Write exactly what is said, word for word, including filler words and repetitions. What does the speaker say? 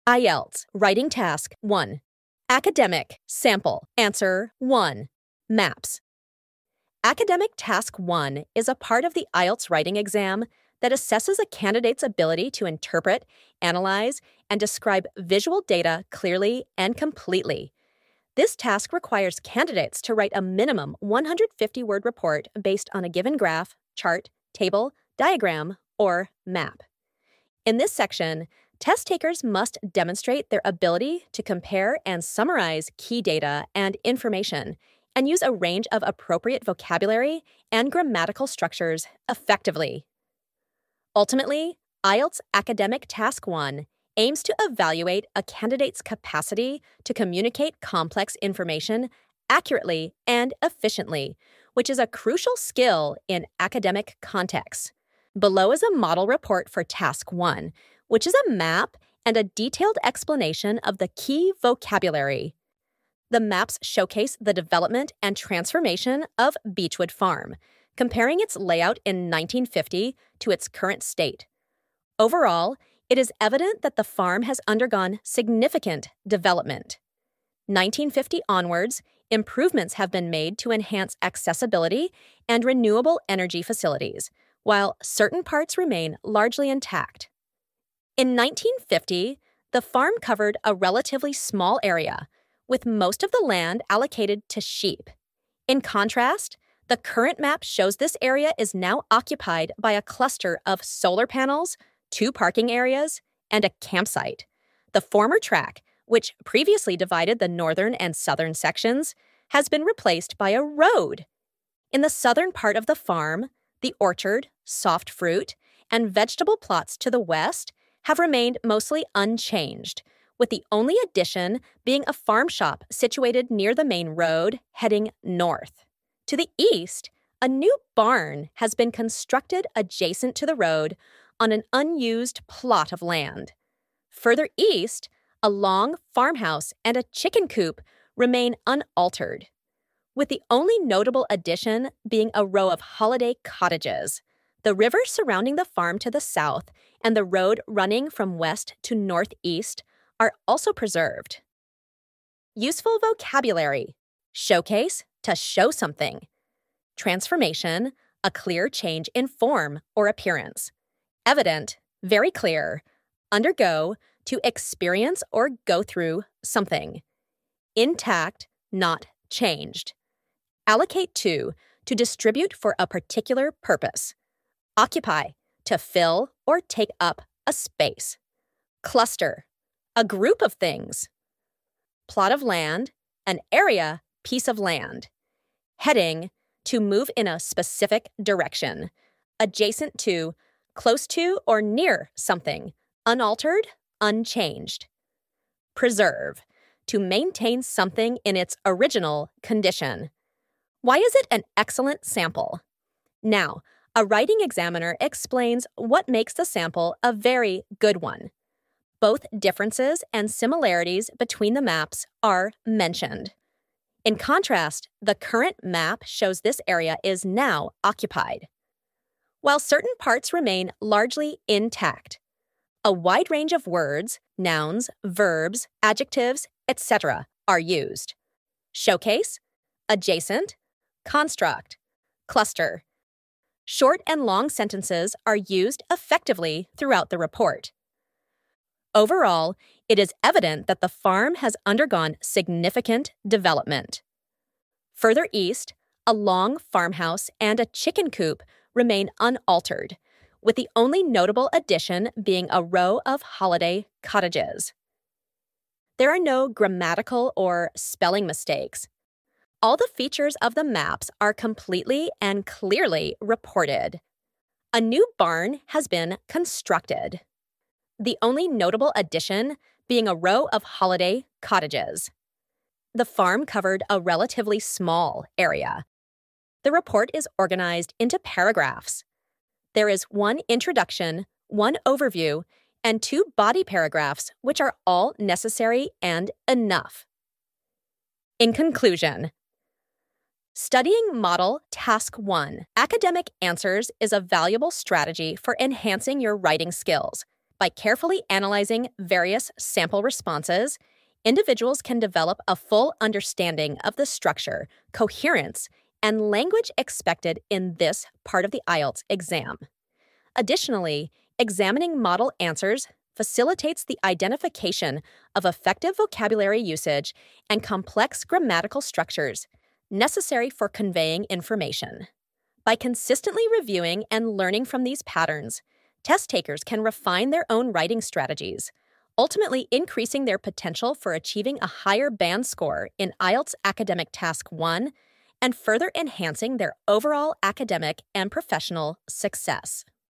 I E L T S Writing Task one. Academic Sample Answer one. Maps. Academic Task one is a part of the I E L T S writing exam that assesses a candidate's ability to interpret, analyze, and describe visual data clearly and completely. This task requires candidates to write a minimum one hundred fifty word report based on a given graph, chart, table, diagram, or map. In this section, test takers must demonstrate their ability to compare and summarize key data and information and use a range of appropriate vocabulary and grammatical structures effectively. Ultimately, I E L T S Academic Task one aims to evaluate a candidate's capacity to communicate complex information accurately and efficiently, which is a crucial skill in academic contexts. Below is a model report for Task one, which is a map and a detailed explanation of the key vocabulary. The maps showcase the development and transformation of Beechwood Farm, comparing its layout in nineteen fifty to its current state. Overall, it is evident that the farm has undergone significant development. nineteen fifty onwards, improvements have been made to enhance accessibility and renewable energy facilities, while certain parts remain largely intact. In nineteen fifty, the farm covered a relatively small area, with most of the land allocated to sheep. In contrast, the current map shows this area is now occupied by a cluster of solar panels, two parking areas, and a campsite. The former track, which previously divided the northern and southern sections, has been replaced by a road. In the southern part of the farm, the orchard, soft fruit, and vegetable plots to the west have remained mostly unchanged, with the only addition being a farm shop situated near the main road heading north. To the east, a new barn has been constructed adjacent to the road on an unused plot of land. Further east, a long farmhouse and a chicken coop remain unaltered, with the only notable addition being a row of holiday cottages. The river surrounding the farm to the south and the road running from west to northeast are also preserved. Useful vocabulary. Showcase, to show something. Transformation, a clear change in form or appearance. Evident, very clear. Undergo, to experience or go through something. Intact, not changed. Allocate to, to distribute for a particular purpose. Occupy, to fill or take up a space. Cluster, a group of things. Plot of land, an area, piece of land. Heading, to move in a specific direction. Adjacent to, close to or near something. Unaltered, unchanged. Preserve, to maintain something in its original condition. Why is it an excellent sample? Now, a writing examiner explains what makes the sample a very good one. Both differences and similarities between the maps are mentioned. In contrast, the current map shows this area is now occupied, while certain parts remain largely intact. A wide range of words, nouns, verbs, adjectives, et cetera are used. Showcase, adjacent, construct, cluster. Short and long sentences are used effectively throughout the report. Overall, it is evident that the farm has undergone significant development. Further east, a long farmhouse and a chicken coop remain unaltered, with the only notable addition being a row of holiday cottages. There are no grammatical or spelling mistakes. All the features of the maps are completely and clearly reported. A new barn has been constructed. The only notable addition being a row of holiday cottages. The farm covered a relatively small area. The report is organized into paragraphs. There is one introduction, one overview, and two body paragraphs, which are all necessary and enough. In conclusion, studying Model Task one, Academic Answers is a valuable strategy for enhancing your writing skills. By carefully analyzing various sample responses, individuals can develop a full understanding of the structure, coherence, and language expected in this part of the I E L T S exam. Additionally, examining model answers facilitates the identification of effective vocabulary usage and complex grammatical structures necessary for conveying information. By consistently reviewing and learning from these patterns, test takers can refine their own writing strategies, ultimately increasing their potential for achieving a higher band score in I E L T S Academic Task one and further enhancing their overall academic and professional success.